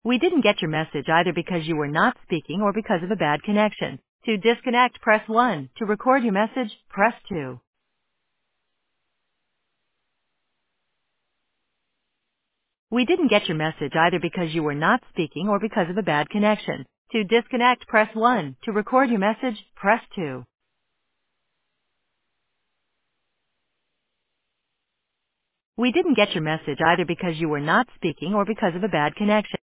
We didn't get your message either because you were not speaking or because of a bad connection. To disconnect, press 1. To record your message, press 2. We didn't get your message either because you were not speaking or because of a bad connection. To disconnect, press 1. To record your message, press 2. We didn't get your message either because you were not speaking or because of a bad connection.